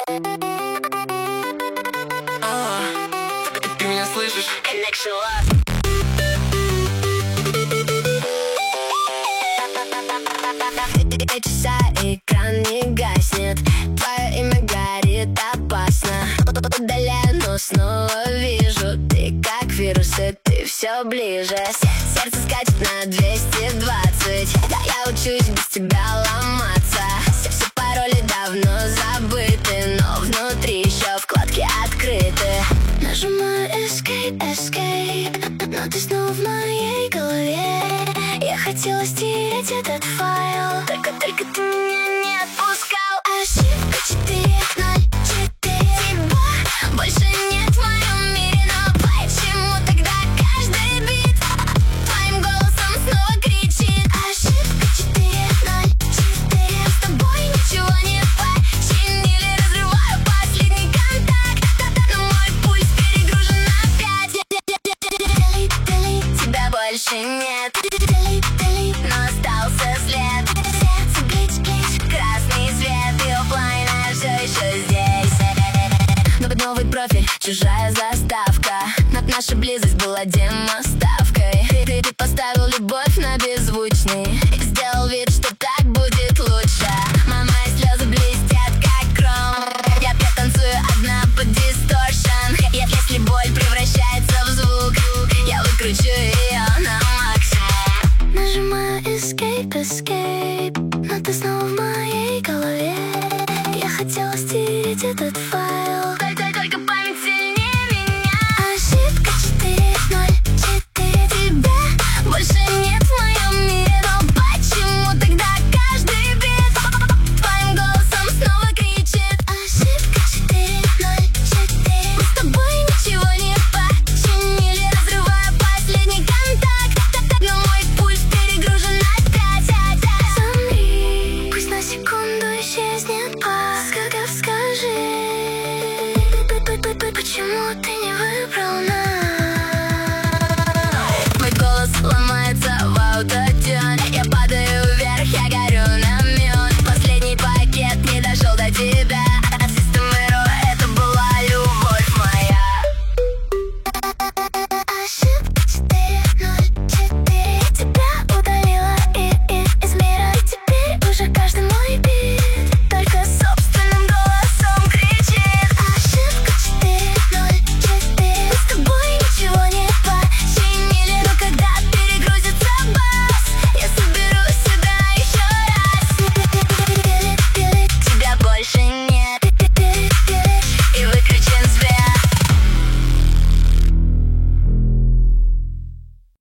Ты меня слышишь? Часа экран не гаснет, твое имя горит опасно. Удаляю, но снова вижу, ты как вирус, и ты все ближе. Сердце скачет на 220, я учусь без тебя ломаться. Все пароли давно забыты, но внутри еще вкладки открыты. Нажимаю escape, escape, но ты снова в моей голове. Я хотела стереть этот файл, только ты меня не отпускал. Ошибка 404, тебя больше нет в моем мире. Но почему тогда каждый бит твоим голосом снова кричит? Ошибка 404, с тобой ничего не починили. Разрываю последний контакт, но мой пульс перегружен опять. Тебя больше нет, но остался след. Сердце глич-глич, красный свет, и оффлайна все еще здесь. Новый профиль, чужая заставка. Наша близость была демоставкой. Ты поставил любовь на беззвучный и сделал вид, что так будет лучше. Мои слезы блестят как кром. Я танцую одна под дисторшн. Если боль превращается в звук, я выкручу ее на максимум. Нажимаю escape, escape, но ты снова в моей голове. Я хотела стереть этот файл, только память сильнее меня. Ошибка 404, тебя больше нет в моем мире. Но почему тогда каждый бит твоим голосом снова кричит? Ошибка 404, мы с тобой ничего не починили. Разрываю последний контакт, но мой пульс перегружен опять. Замри, пусть на секунду исчезнет пас. Скажи, почему ты не выбрал нас?